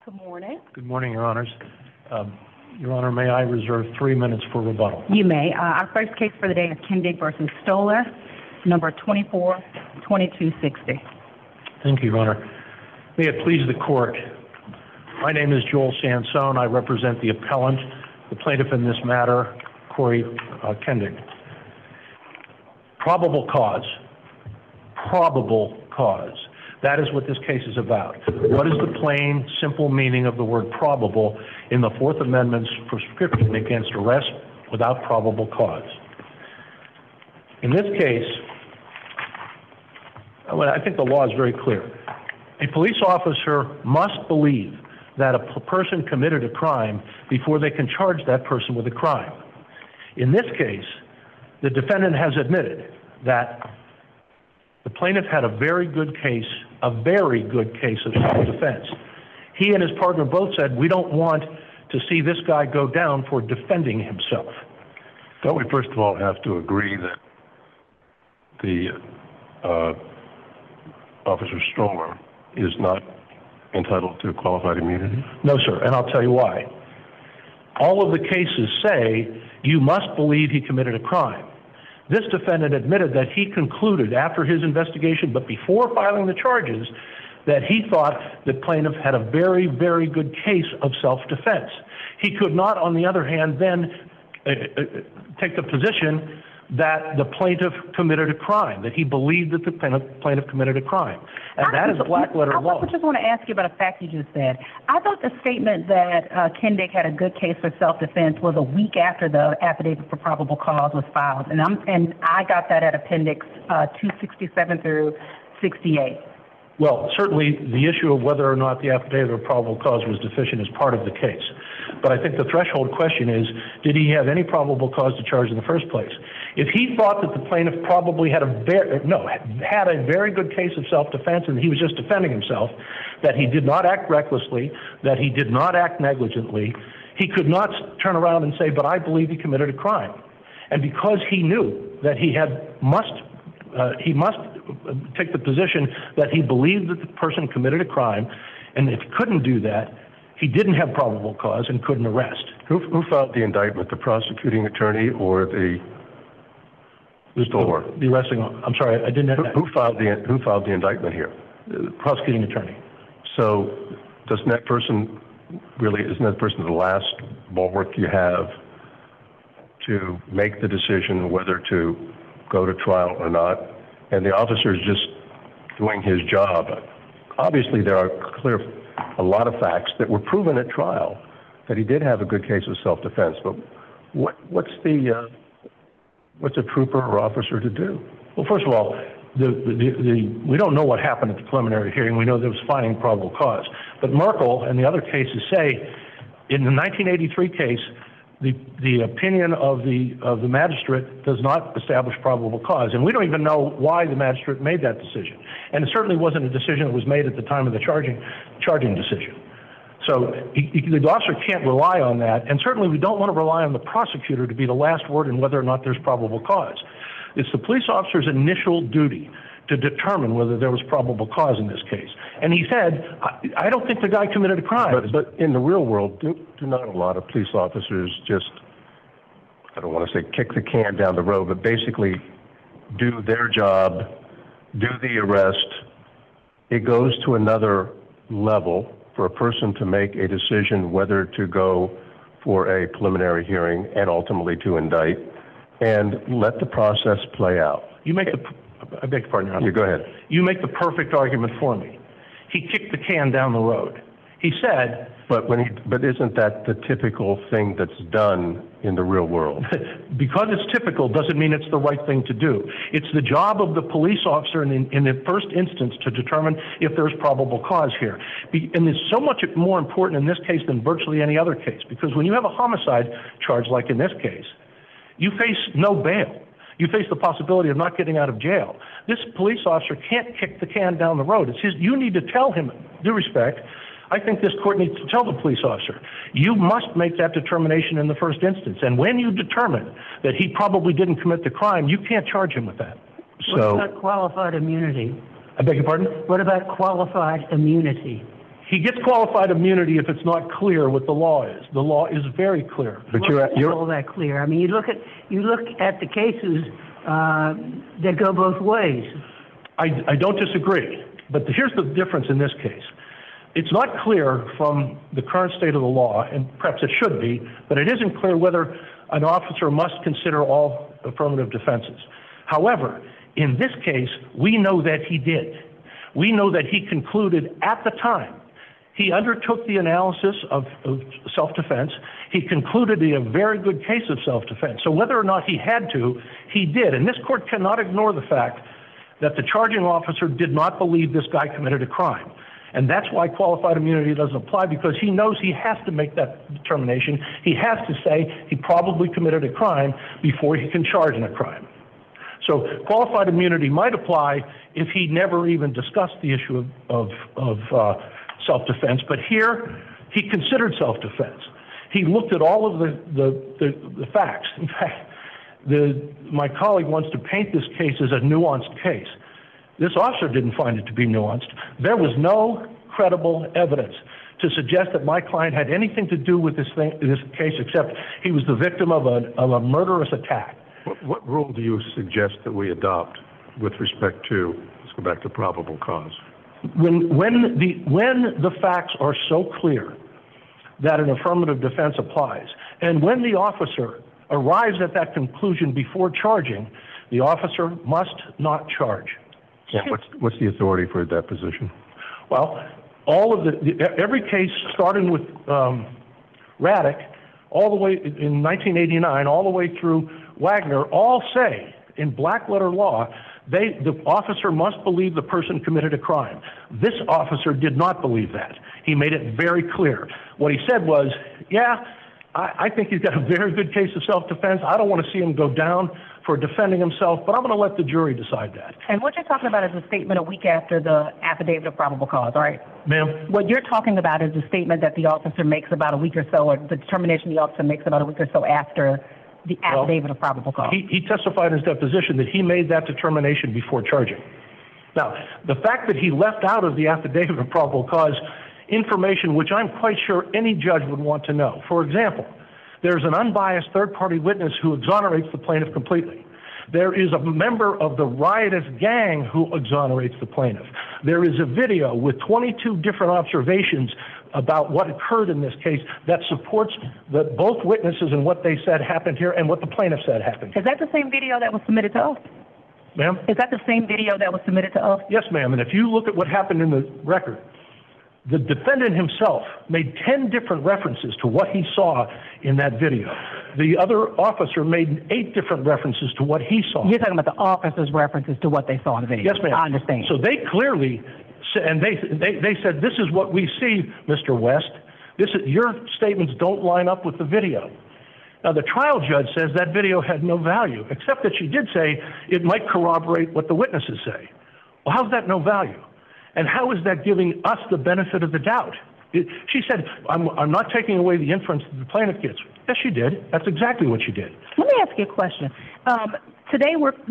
Good morning. Good morning, Your Honors. Your Honor, may I reserve 3 minutes for rebuttal? You may. Our first case for the day is Kendig versus Stoller, number 242260. Thank you, Your Honor. May it please the Court. My name is Joel Sansone. I represent the appellant, the plaintiff in this matter, Corey Kendig. Probable cause. Probable cause. That is what this case is about. What is the plain, simple meaning of the word probable in the Fourth Amendment's prescription against arrest without probable cause? In this case, I think the law is very clear. A police officer must believe that a person committed a crime before they can charge that person with a crime. In this case, the defendant has admitted that the plaintiff had a very good case of self-defense. He and his partner both said, we don't want to see this guy go down for defending himself. Don't we first of all have to agree that the Officer Stoller is not entitled to qualified immunity? No, sir, and I'll tell you why. All of the cases say you must believe he committed a crime. This defendant admitted that he concluded after his investigation, but before filing the charges, that he thought the plaintiff had a very, very good case of self-defense. He could not, on the other hand, then take the position that the plaintiff committed a crime, that he believed that the plaintiff committed a crime. And that is black letter law. I just want to ask you about a fact you just said. I thought the statement that Kendig had a good case for self-defense was a week after the affidavit for probable cause was filed. And I got that at Appendix 267 through 68. Well, certainly the issue of whether or not the affidavit of probable cause was deficient is part of the case. But I think the threshold question is, did he have any probable cause to charge in the first place? If he thought that the plaintiff probably had a very good case of self-defense and he was just defending himself, that he did not act recklessly, that he did not act negligently, he could not turn around and say, but I believe he committed a crime. And because he knew that he must take the position that he believed that the person committed a crime, and if he couldn't do that, he didn't have probable cause and couldn't arrest. Who filed the indictment, the prosecuting attorney or the Stoller? The arresting. I'm sorry, I didn't have that. Who filed the indictment here? The prosecuting attorney. So, isn't that person the last bulwark you have to make the decision whether to go to trial or not? And the officer is just doing his job. Obviously, there are a lot of facts that were proven at trial that he did have a good case of self-defense. But what's a trooper or officer to do? Well, first of all, we don't know what happened at the preliminary hearing. We know there was finding probable cause. But Merkel and the other cases say, in the 1983 case, the opinion of the magistrate does not establish probable cause. And we don't even know why the magistrate made that decision. And it certainly wasn't a decision that was made at the time of the charging decision. So the officer can't rely on that. And certainly we don't want to rely on the prosecutor to be the last word in whether or not there's probable cause. It's the police officer's initial duty to determine whether there was probable cause in this case. And he said, I don't think the guy committed a crime. But in the real world, do not a lot of police officers just, I don't want to say kick the can down the road, but basically do their job, do the arrest. It goes to another level for a person to make a decision whether to go for a preliminary hearing and ultimately to indict, and let the process play out. I beg your pardon, Your Honor. You go ahead. You make the perfect argument for me. He kicked the can down the road. He said... But isn't that the typical thing that's done in the real world? Because it's typical doesn't mean it's the right thing to do. It's the job of the police officer in the first instance to determine if there's probable cause here. And it's so much more important in this case than virtually any other case. Because when you have a homicide charge like in this case, you face no bail. You face the possibility of not getting out of jail. This police officer can't kick the can down the road. You need to tell him, due respect, I think this court needs to tell the police officer, you must make that determination in the first instance. And when you determine that he probably didn't commit the crime, you can't charge him with that. What about qualified immunity? I beg your pardon? What about qualified immunity? He gets qualified immunity if it's not clear what the law is. The law is very clear. But You're all that clear. I mean, you look at the cases that go both ways. I don't disagree, but here's the difference in this case. It's not clear from the current state of the law, and perhaps it should be, but it isn't clear whether an officer must consider all affirmative defenses. However, in this case, we know that he did. We know that he concluded at the time. He undertook the analysis of self-defense. He concluded a very good case of self-defense. So whether or not he had to, he did. And this court cannot ignore the fact that the charging officer did not believe this guy committed a crime. And that's why qualified immunity doesn't apply, because he knows he has to make that determination. He has to say he probably committed a crime before he can charge in a crime. So qualified immunity might apply if he never even discussed the issue of self-defense, but here he considered self-defense. He looked at all of the facts. In fact, my colleague wants to paint this case as a nuanced case. This officer didn't find it to be nuanced. There was no credible evidence to suggest that my client had anything to do with this case, except he was the victim of a murderous attack. What rule do you suggest that we adopt with respect to, let's go back to probable cause? When the facts are so clear that an affirmative defense applies, and when the officer arrives at that conclusion before charging, the officer must not charge. And what's the authority for that position? Well, every case starting with Raddick, all the way in 1989, all the way through Wagner, all say in black letter law, the officer must believe the person committed a crime. This officer did not believe that. He made it very clear. What he said was, yeah, I think he's got a very good case of self-defense. I don't want to see him go down for defending himself, but I'm going to let the jury decide that. And what you're talking about is a statement a week after the affidavit of probable cause, right? Ma'am? What you're talking about is a statement that the officer makes about a week or so, or the determination the officer makes about a week or so after the affidavit of probable cause. He testified in his deposition that he made that determination before charging. Now, the fact that he left out of the affidavit of probable cause information which I'm quite sure any judge would want to know. For example, there's an unbiased third-party witness who exonerates the plaintiff completely. There is a member of the riotous gang who exonerates the plaintiff. There is a video with 22 different observations about what occurred in this case that supports that both witnesses and what they said happened here and what the plaintiff said happened here. Is that the same video that was submitted to us? Ma'am? Is that the same video that was submitted to us? Yes, ma'am. And if you look at what happened in the record, the defendant himself made 10 different references to what he saw in that video. The other officer made 8 different references to what he saw. You're talking about the officer's references to what they saw in the video. Yes, ma'am. I understand. So they clearly, and they said, this is what we see, Mr. West. Your statements don't line up with the video. Now, the trial judge says that video had no value, except that she did say it might corroborate what the witnesses say. Well, how's that no value? And how is that giving us the benefit of the doubt? She said, I'm not taking away the inference that the plaintiff gets. Yes, she did. That's exactly what she did. Let me ask you a question. Today,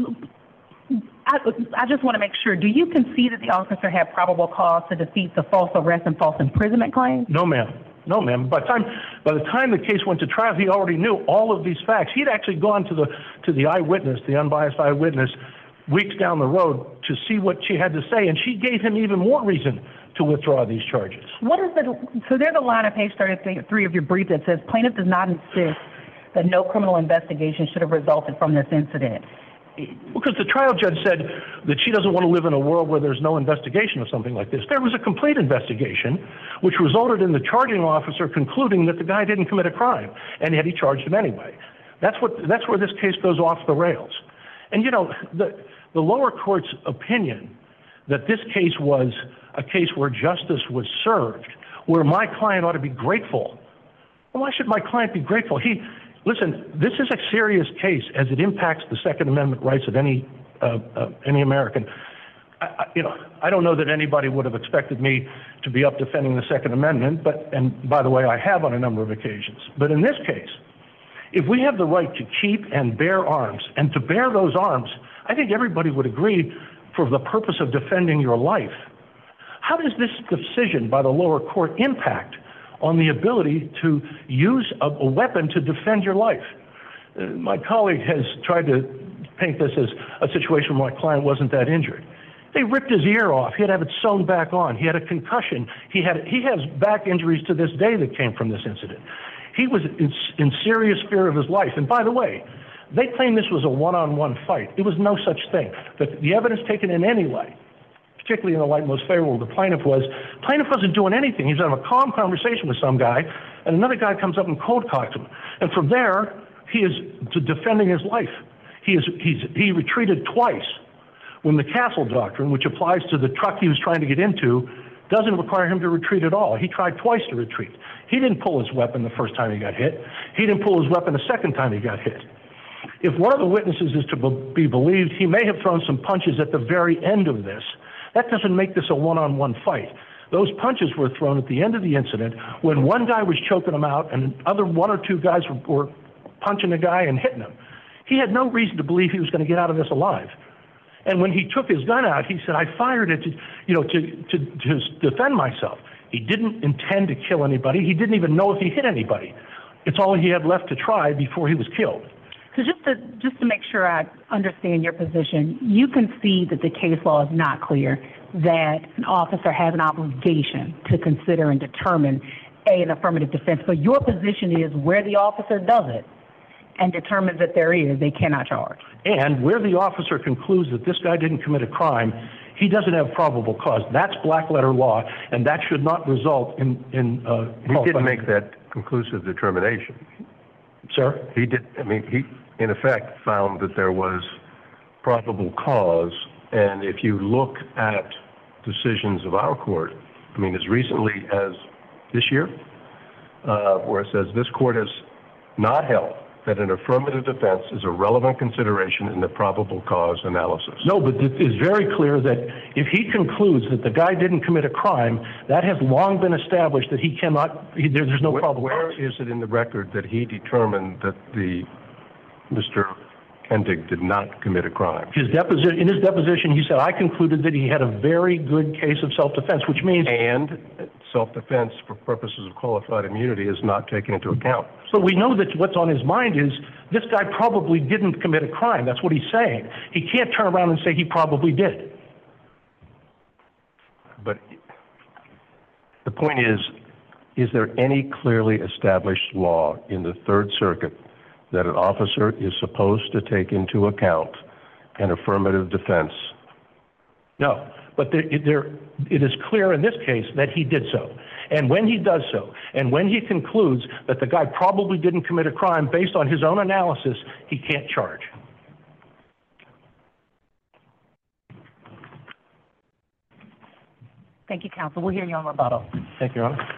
I just want to make sure, do you concede that the officer had probable cause to defeat the false arrest and false imprisonment claims? No, ma'am. No, ma'am. By the time the case went to trial, he already knew all of these facts. He'd actually gone to the eyewitness, the unbiased eyewitness, weeks down the road to see what she had to say, and she gave him even more reason to withdraw these charges. So there's a line on page 33 of your brief that says, plaintiff does not insist that no criminal investigation should have resulted from this incident. Because the trial judge said that she doesn't want to live in a world where there's no investigation of something like this. There was a complete investigation, which resulted in the charging officer concluding that the guy didn't commit a crime, and yet he charged him anyway. That's where this case goes off the rails. And, you know, the lower court's opinion that this case was a case where justice was served, where my client ought to be grateful. Well, why should my client be grateful? Listen, this is a serious case as it impacts the Second Amendment rights of any American. I don't know that anybody would have expected me to be up defending the Second Amendment, and by the way, I have on a number of occasions. But in this case, if we have the right to keep and bear arms, and to bear those arms, I think everybody would agree for the purpose of defending your life. How does this decision by the lower court impact on the ability to use a weapon to defend your life? My colleague has tried to paint this as a situation where my client wasn't that injured. They ripped his ear off. He had to have it sewn back on. He had a concussion. He has back injuries to this day that came from this incident. He was in serious fear of his life. And by the way, they claim this was a one-on-one fight. It was no such thing. But the evidence taken in any light, particularly in the light most favorable to the plaintiff wasn't doing anything. He's having a calm conversation with some guy, and another guy comes up and cold cocks him. And from there, he is defending his life. He retreated twice when the Castle Doctrine, which applies to the truck he was trying to get into, doesn't require him to retreat at all. He tried twice to retreat. He didn't pull his weapon the first time he got hit. He didn't pull his weapon the second time he got hit. If one of the witnesses is to be believed, he may have thrown some punches at the very end of this. That doesn't make this a one-on-one fight. Those punches were thrown at the end of the incident when one guy was choking him out and other one or two guys were punching the guy and hitting him. He had no reason to believe he was going to get out of this alive. And when he took his gun out, he said, I fired it to defend myself. He didn't intend to kill anybody. He didn't even know if he hit anybody. It's all he had left to try before he was killed. So just to make sure I understand your position, you concede that the case law is not clear, that an officer has an obligation to consider and determine an affirmative defense. But your position is where the officer does it and determines that there is, they cannot charge. And where the officer concludes that this guy didn't commit a crime, he doesn't have probable cause. That's black letter law, and that should not result in he didn't make that conclusive determination. Sir? He did. I mean, he, in effect, found that there was probable cause, and if you look at decisions of our court, I mean, as recently as this year, where it says this court has not held that an affirmative defense is a relevant consideration in the probable cause analysis. No, but it is very clear that if he concludes that the guy didn't commit a crime, that has long been established that he cannot, there's no probable cause. Where is it in the record that he determined that Mr. Kendig did not commit a crime? In his deposition, he said, I concluded that he had a very good case of self-defense, which means... And self-defense for purposes of qualified immunity is not taken into account. So we know that what's on his mind is this guy probably didn't commit a crime. That's what he's saying. He can't turn around and say he probably did. But the point is there any clearly established law in the Third Circuit that an officer is supposed to take into account an affirmative defense? No, but it is clear in this case that he did so. And when he does so, and when he concludes that the guy probably didn't commit a crime based on his own analysis, he can't charge. Thank you, counsel. We'll hear you on rebuttal. Thank you, Your Honor.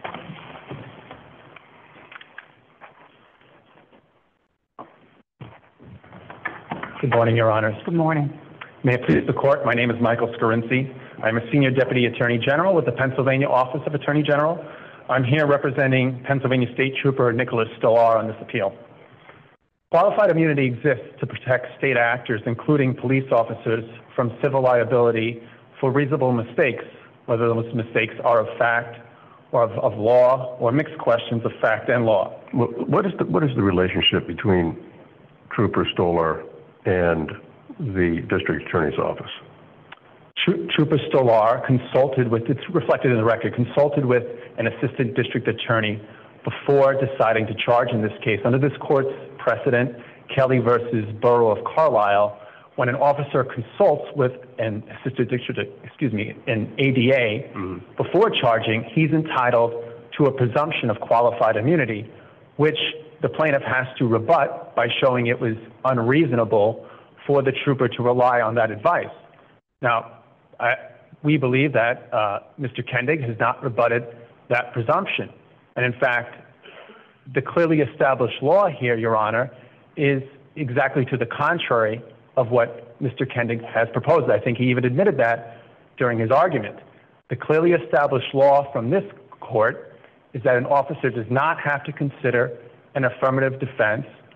Good morning, Your Honors. Good morning. May it please the Court, my name is Michael Scarinci. I'm a Senior Deputy Attorney General with the Pennsylvania Office of Attorney General. I'm here representing Pennsylvania State Trooper Nicholas Stolar on this appeal. Qualified immunity exists to protect state actors, including police officers, from civil liability for reasonable mistakes, whether those mistakes are of fact or of law or mixed questions of fact and law. What is the relationship between Trooper Stolar and the District Attorney's Office? Trooper Stolar consulted with, it's reflected in the record, consulted with an assistant district attorney before deciding to charge in this case. Under this court's precedent, Kelly versus Borough of Carlisle, when an officer consults with an assistant district, an ADA, before charging, he's entitled to a presumption of qualified immunity, which the plaintiff has to rebut by showing it was unreasonable for the trooper to rely on that advice. Now, we believe that Mr. Kendig has not rebutted that presumption. And in fact, the clearly established law here, Your Honor, is exactly to the contrary of what Mr. Kendig has proposed. I think he even admitted that during his argument. The clearly established law from this court is that an officer does not have to consider an affirmative defense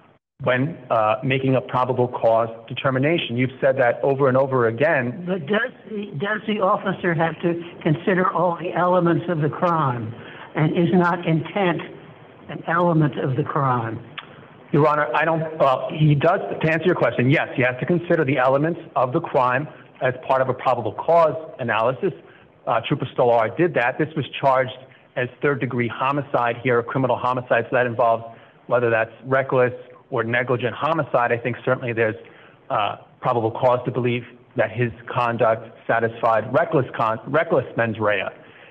when making a probable cause determination. You've said that over and over again. But does the officer have to consider all the elements of the crime? And is not intent an element of the crime? Your Honor, he does, to answer your question, yes, he has to consider the elements of the crime as part of a probable cause analysis. Trooper Stolar did that. This was charged as third-degree homicide here, a criminal homicide, so that involves whether that's reckless or negligent homicide. I think certainly there's probable cause to believe that his conduct satisfied reckless mens rea.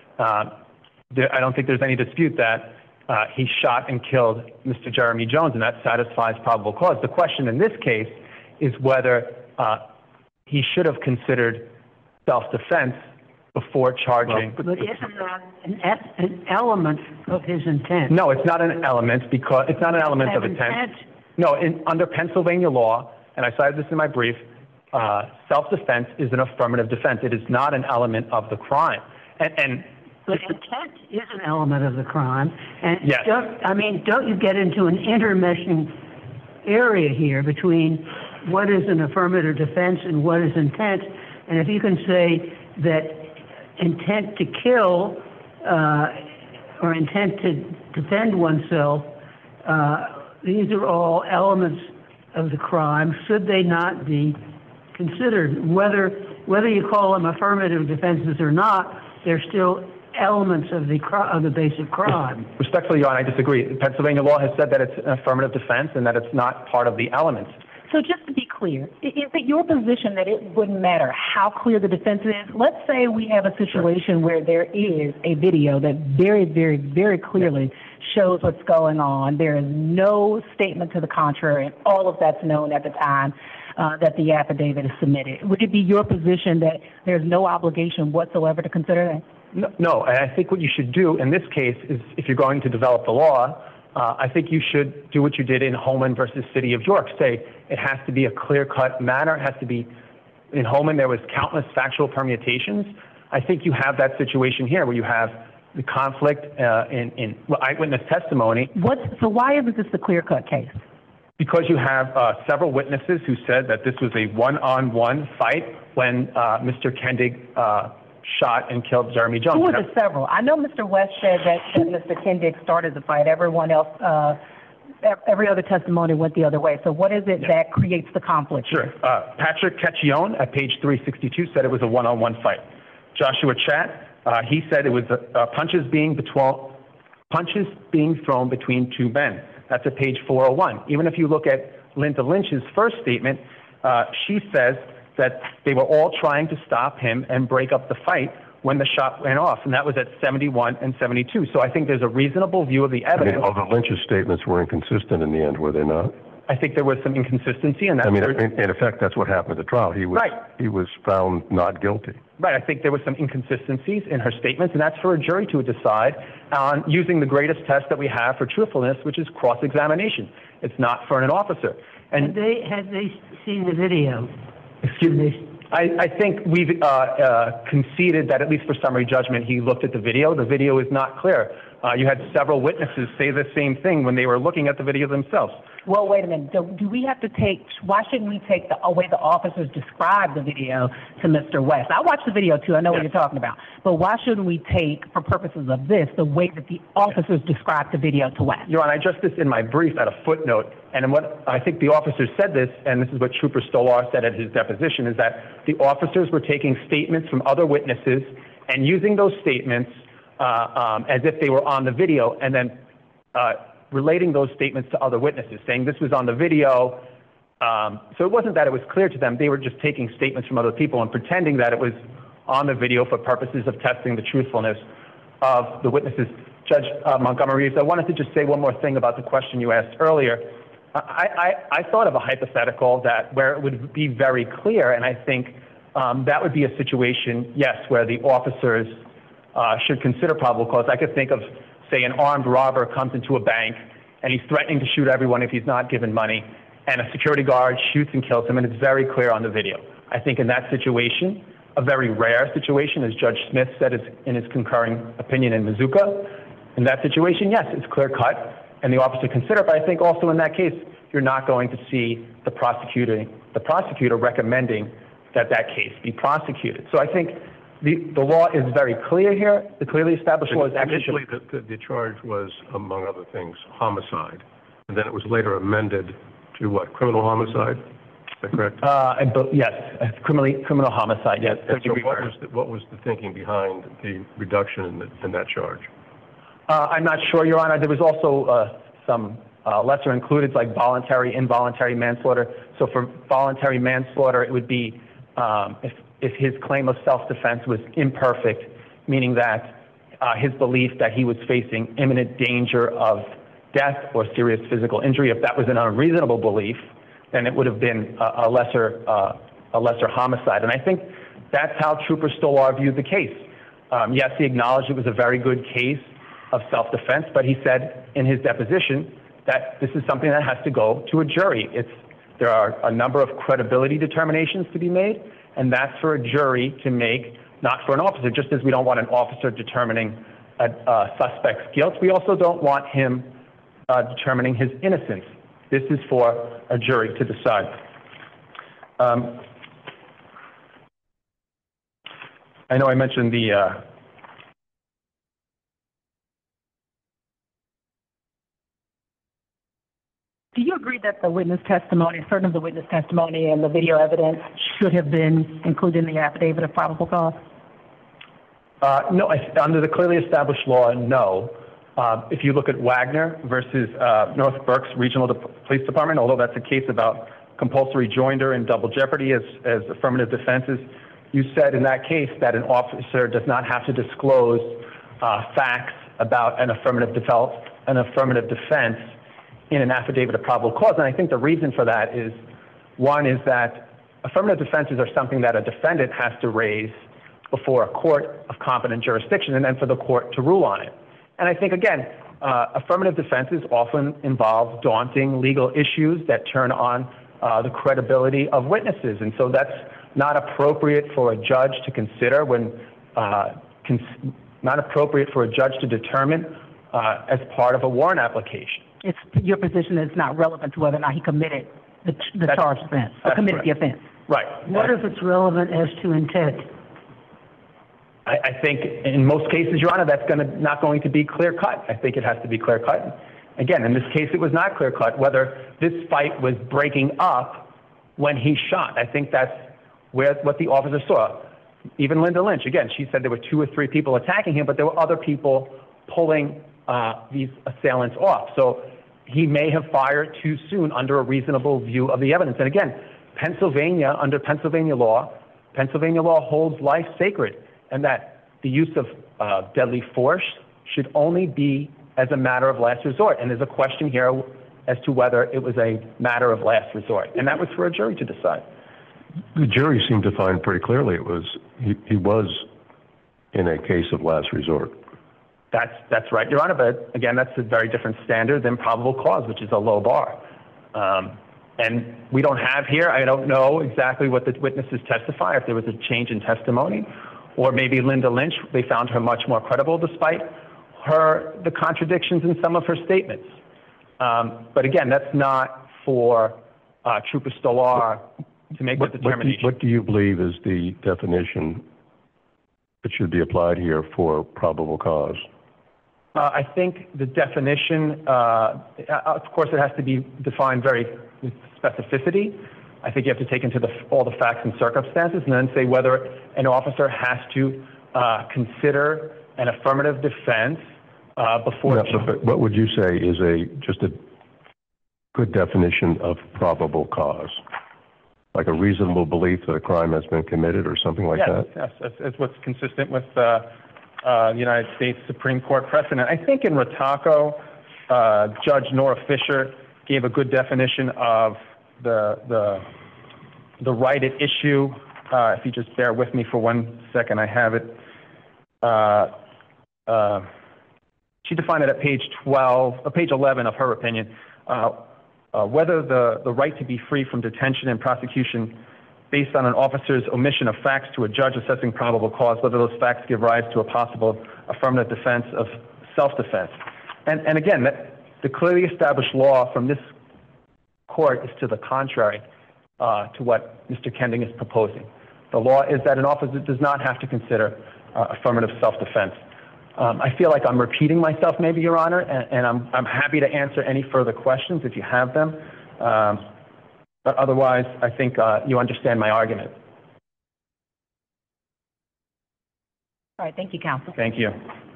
I don't think there's any dispute that he shot and killed Mr. Jeremy Jones, and that satisfies probable cause. The question in this case is whether he should have considered self-defense before charging. But isn't that an element of his intent? No, it's not an element because it's not an element of intent. No, under Pennsylvania law, and I cited this in my brief, self-defense is an affirmative defense. It is not an element of the crime. But intent is an element of the crime. And yes. Don't you get into an intermeshing area here between what is an affirmative defense and what is intent? And if you can say that intent to kill or intent to defend oneself, these are all elements of the crime. Should they not be considered? Whether you call them affirmative defenses or not, they're still elements of the basic crime. Respectfully, Your Honor, I disagree. Pennsylvania law has said that it's an affirmative defense and that it's not part of the elements. So just to be clear, is it your position that it wouldn't matter how clear the defense is? Let's say we have a situation where there is a video that very, very, very clearly shows what's going on. There is no statement to the contrary, and all of that's known at the time that the affidavit is submitted. Would it be your position that there's no obligation whatsoever to consider that? No, and I think what you should do in this case is, if you're going to develop the law, I think you should do what you did in Holman versus City of York. Say it has to be a clear-cut matter. It has to be, in Holman there was countless factual permutations. I think you have that situation here where you have the conflict in eyewitness testimony. So why isn't this the clear-cut case? Because you have several witnesses who said that this was a one-on-one fight when Mr. Kendig shot and killed Jeremy Jones. Who were the several? I know Mr. West said that Mr. Kendig started the fight. Everyone else, every other testimony went the other way. So what is it that creates the conflict? Sure. Patrick Cacchione at page 362 said it was a one-on-one fight. Joshua Chatt, he said it was punches being thrown between two men. That's at page 401. Even if you look at Linda Lynch's first statement, she says that they were all trying to stop him and break up the fight when the shot went off, and that was at 71 and 72. So I think there's a reasonable view of the evidence. Although Lynch's statements were inconsistent in the end, were they not? I think there was some inconsistency in that. In effect, that's what happened at the trial. He was found not guilty. Right. I think there was some inconsistencies in her statements, and that's for a jury to decide on using the greatest test that we have for truthfulness, which is cross-examination. It's not for an officer. And had they seen the video? Excuse me. I think we've conceded that, at least for summary judgment, he looked at the video. The video is not clear. You had several witnesses say the same thing when they were looking at the video themselves. Well, wait a minute. Do we have to why shouldn't we take the way the officers described the video to Mr. West? I watched the video too. I know what you're talking about. But why shouldn't we take, for purposes of this, the way that the officers described the video to West? Your Honor, I addressed this in my brief at a footnote. And what I think the officers said this, and this is what Trooper Stolar said at his deposition, is that the officers were taking statements from other witnesses and using those statements as if they were on the video, and then relating those statements to other witnesses, saying this was on the video. So it wasn't that it was clear to them. They were just taking statements from other people and pretending that it was on the video for purposes of testing the truthfulness of the witnesses. Judge Montgomery, I wanted to just say one more thing about the question you asked earlier. I thought of a hypothetical where it would be very clear, and I think that would be a situation, yes, where the officers should consider probable cause. I could think of, say, an armed robber comes into a bank and he's threatening to shoot everyone if he's not given money, and a security guard shoots and kills him, and it's very clear on the video. I think in that situation, a very rare situation, as Judge Smith said in his concurring opinion in Mazuka, in that situation, yes, it's clear-cut. and the officer consider it. But I think also in that case, you're not going to see the prosecutor recommending that case be prosecuted. So I think the law is very clear here. The clearly established law is actually... Initially, the charge was, among other things, homicide, and then it was later amended to what, criminal homicide? Is that correct? Yes, criminal homicide, yes. And so what was the thinking behind the reduction in that charge? I'm not sure, Your Honor. There was also some lesser included, like voluntary, involuntary manslaughter. So for voluntary manslaughter, it would be if his claim of self-defense was imperfect, meaning that his belief that he was facing imminent danger of death or serious physical injury, if that was an unreasonable belief, then it would have been a lesser homicide. And I think that's how Trooper Stolar viewed the case. Yes, he acknowledged it was a very good case of self-defense, but he said in his deposition that this is something that has to go to a jury. There are a number of credibility determinations to be made, and that's for a jury to make, not for an officer. Just as we don't want an officer determining a suspect's guilt, we also don't want him determining his innocence. This is for a jury to decide. I know I mentioned the... Do you agree that the witness testimony, certain of the witness testimony and the video evidence should have been included in the affidavit of probable cause? No, under the clearly established law, no. If you look at Wagner versus North Berks Regional Police Department, although that's a case about compulsory joinder and double jeopardy as affirmative defenses, you said in that case that an officer does not have to disclose facts about an affirmative defense in an affidavit of probable cause. And I think the reason for that is, one is that affirmative defenses are something that a defendant has to raise before a court of competent jurisdiction and then for the court to rule on it. And I think, again, affirmative defenses often involve daunting legal issues that turn on the credibility of witnesses. And so that's not appropriate for a judge to consider not appropriate for a judge to determine as part of a warrant application. It's your position that it's not relevant to whether or not he committed the charged offense, or committed the offense. Right. What if it's relevant as to intent? I think in most cases, Your Honor, that's not going to be clear-cut. I think it has to be clear-cut. Again, in this case, it was not clear-cut whether this fight was breaking up when he shot. I think that's what the officer saw. Even Linda Lynch, again, she said there were 2 or 3 people attacking him, but there were other people pulling these assailants off. So he may have fired too soon under a reasonable view of the evidence. And again, under Pennsylvania law holds life sacred, and that the use of deadly force should only be as a matter of last resort. And there's a question here as to whether it was a matter of last resort. And that was for a jury to decide. The jury seemed to find pretty clearly he was in a case of last resort. That's right, Your Honor, but again, that's a very different standard than probable cause, which is a low bar. And we don't have here, I don't know exactly what the witnesses testify, if there was a change in testimony, or maybe Linda Lynch, they found her much more credible despite the contradictions in some of her statements. But again, that's not for Trooper Stolar to make the determination. What do you believe is the definition that should be applied here for probable cause? I think the definition, of course, it has to be defined with specificity. I think you have to take into all the facts and circumstances and then say whether an officer has to consider an affirmative defense before... But what would you say is just a good definition of probable cause? Like a reasonable belief that a crime has been committed or something like that? Yes, that's what's consistent with the United States Supreme Court precedent. I think in Rataco, Judge Nora Fisher gave a good definition of the right at issue. If you just bear with me for 1 second, I have it. She defined it at page 11 of her opinion. Whether the right to be free from detention and prosecution based on an officer's omission of facts to a judge assessing probable cause, whether those facts give rise to a possible affirmative defense of self-defense. And again, The clearly established law from this court is to the contrary to what Mr. Kending is proposing. The law is that an officer does not have to consider affirmative self-defense. I feel like I'm repeating myself, maybe, Your Honor, and I'm happy to answer any further questions if you have them. But otherwise, I think you understand my argument. All right, thank you, counsel. Thank you.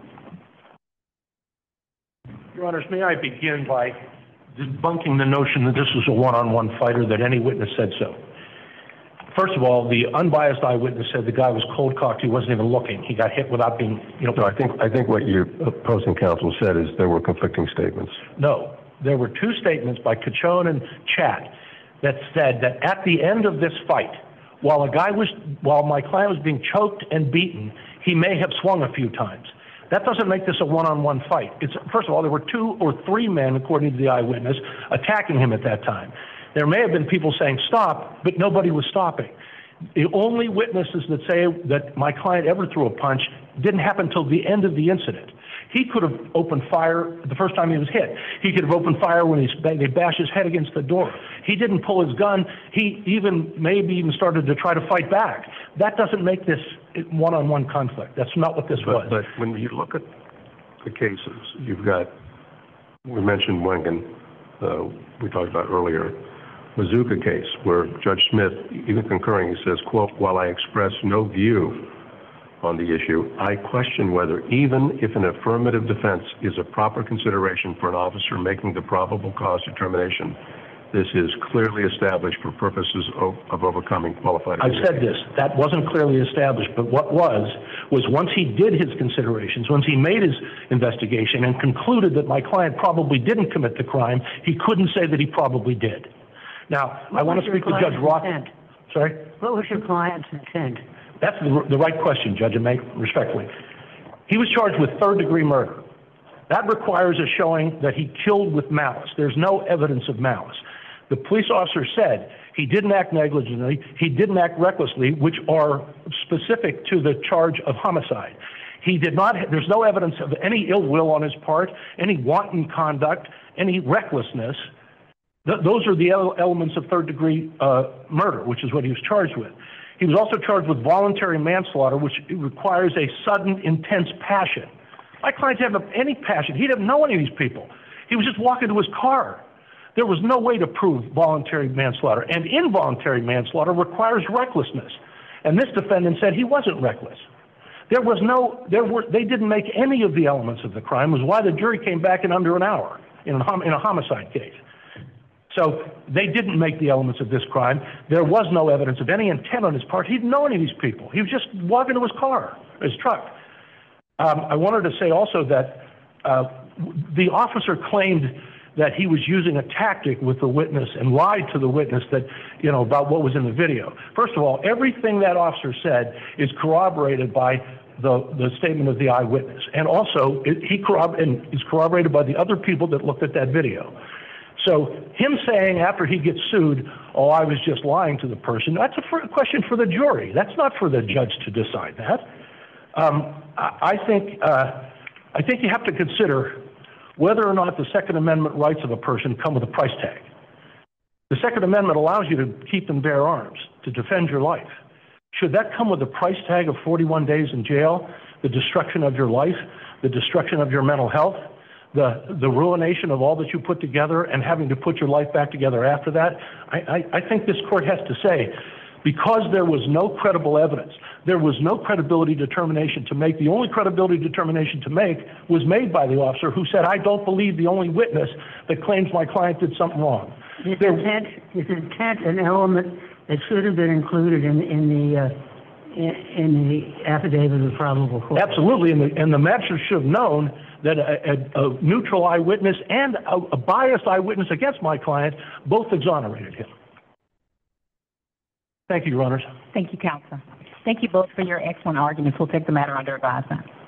Your Honors, may I begin by debunking the notion that this was a one-on-one fight or that any witness said so. First of all, the unbiased eyewitness said the guy was cold-cocked. He wasn't even looking. He got hit without being, No, I think what your opposing counsel said is there were conflicting statements. No, there were two statements by Cachone and Chat that said that at the end of this fight, while my client was being choked and beaten, he may have swung a few times. That doesn't make this a one-on-one fight. First of all, there were 2 or 3 men, according to the eyewitness, attacking him at that time. There may have been people saying stop, but nobody was stopping. The only witnesses that say that my client ever threw a punch didn't happen until the end of the incident. He could have opened fire the first time he was hit. He could have opened fire when they bashed his head against the door. He didn't pull his gun. He maybe even started to try to fight back. That doesn't make this one-on-one conflict. That's not what this was. But when you look at the cases, you've got, we mentioned Wengen, we talked about earlier, Mazuka case, where Judge Smith, even concurring, he says, quote, while I express no view on the issue, I question whether even if an affirmative defense is a proper consideration for an officer making the probable cause determination, this is clearly established for purposes of overcoming qualified immunity. I've said this. That wasn't clearly established, but what was once he did his considerations, once he made his investigation and concluded that my client probably didn't commit the crime, he couldn't say that he probably did. Now, I want to speak to Judge Roth. Sorry? What was your client's intent? That's the right question, Judge, and respectfully. He was charged with third-degree murder. That requires a showing that he killed with malice. There's no evidence of malice. The police officer said he didn't act negligently, he didn't act recklessly, which are specific to the charge of homicide. He did not, there's no evidence of any ill will on his part, any wanton conduct, any recklessness. Those are the elements of third-degree murder, which is what he was charged with. He was also charged with voluntary manslaughter, which requires a sudden, intense passion. My client didn't have any passion. He didn't know any of these people. He was just walking to his car. There was no way to prove voluntary manslaughter, and involuntary manslaughter requires recklessness. And this defendant said he wasn't reckless. They didn't make any of the elements of the crime, was why the jury came back in under an hour in a homicide case. So they didn't make the elements of this crime. There was no evidence of any intent on his part. He didn't know any of these people. He was just walking to his car, his truck. I wanted to say also that the officer claimed that he was using a tactic with the witness and lied to the witness that, about what was in the video. First of all, everything that officer said is corroborated by the statement of the eyewitness. And also, is corroborated by the other people that looked at that video. So him saying after he gets sued, oh, I was just lying to the person, that's a question for the jury. That's not for the judge to decide that. I think you have to consider whether or not the Second Amendment rights of a person come with a price tag. The Second Amendment allows you to keep and bear arms, to defend your life. Should that come with a price tag of 41 days in jail, the destruction of your life, the destruction of your mental health, the ruination of all that you put together and having to put your life back together after that? I think this court has to say, because there was no credible evidence, there was no credibility determination to make. The only credibility determination to make was made by the officer who said, I don't believe the only witness that claims my client did something wrong. Is intent an element that should have been included in the affidavit of probable cause? Absolutely, and the magistrate should have known that a neutral eyewitness and a biased eyewitness against my client both exonerated him. Thank you, Your Honors. Thank you, counsel. Thank you both for your excellent arguments. We'll take the matter under advisement.